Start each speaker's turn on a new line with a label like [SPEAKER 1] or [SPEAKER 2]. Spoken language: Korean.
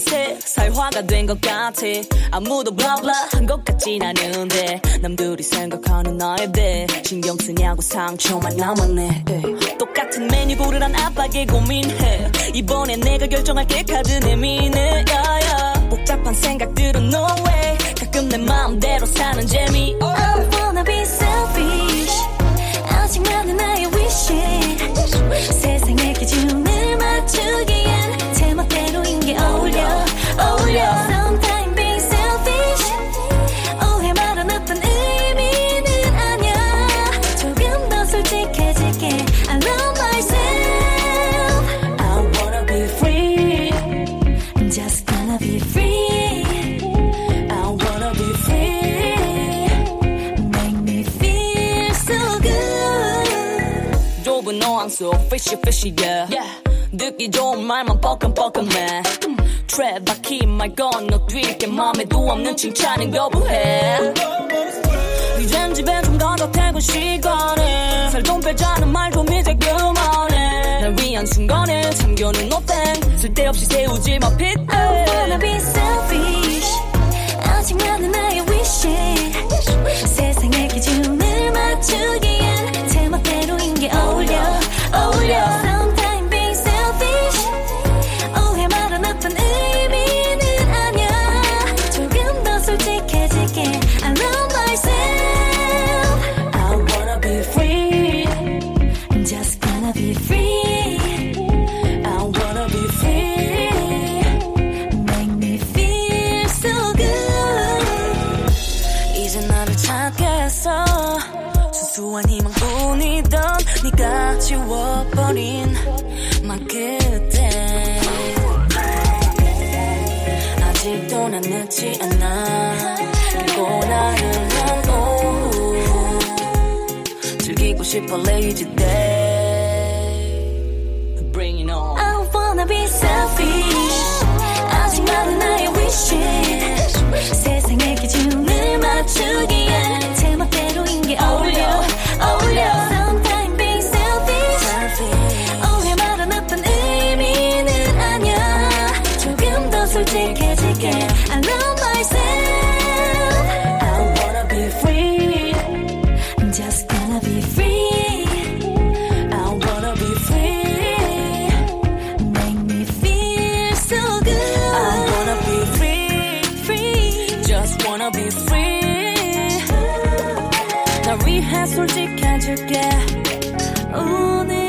[SPEAKER 1] 어느새 사회화가 된 것 같아. 아무도 블라블라 한 것 같진 않은데 남들이 생각하는 나에 대해 신경 쓰냐고 상처만 남았네. 똑같은 메뉴 고르란 압박에 고민해. 이번엔 내가 결정할게 카드 내미네. 복잡한 생각들은 no way. 가끔 내 마음대로 사는 재미.
[SPEAKER 2] I wanna be selfish. 아직 많은 나의 wish. 세상의 기준을 맞추기엔 제멋대로인 게 어울려. Sometimes being selfish. 오해 말은 어떤 의미는 아냐. 조금 더 솔직해질게. I love myself.
[SPEAKER 1] I wanna be free.
[SPEAKER 2] I'm just gonna be free.
[SPEAKER 1] I wanna be free.
[SPEAKER 2] Make me feel so good.
[SPEAKER 1] 좁은 어항 속 fishy fishy yeah. 듣기 좋은 말만 뻐끔뻐끔해. 트랩 바퀴 말 건너뛸게 맘에도 없는 칭찬은 거부해. 이젠 집에 좀 가도 퇴근 시간에 살 좀 빼자는 말 좀 이제 그만해. 날 위한 순간에 참겨는 노땡 쓸데없이 세우지 마 핏대.
[SPEAKER 2] I wanna be selfish. 아직 많은 나의 wish. 세상의 기준을 맞추기엔 제멋대로인 게 어울려. Sometimes being selfish. 오해 말은 어떤 의미는 아냐. 조금 더 솔직해질게. I love myself.
[SPEAKER 1] I wanna be free.
[SPEAKER 2] I'm just gonna be free.
[SPEAKER 1] I wanna be free.
[SPEAKER 2] Make me feel so good.
[SPEAKER 1] 이제 나를 찾겠어. 수수한 희망뿐이던 네가 지워버린 맘 끝에 아직도 난 늦지 않아. 그리고 나를 난 오후 즐기고 싶어 lazy day. Bring it on.
[SPEAKER 2] I wanna be selfish. 아직 많은 나의 wish. 세상의 기준을 맞추기엔 제멋대로인 게 어울려. Sometimes being selfish. 오해 말은 어떤 의미는 아냐. 조금 더 솔직해질게. I love myself.
[SPEAKER 1] I wanna be free.
[SPEAKER 2] I'm just gonna be free.
[SPEAKER 1] I wanna be free.
[SPEAKER 2] Make me feel so good.
[SPEAKER 1] I wanna be free. Just wanna be free. 날 위해 솔직해질게. 오늘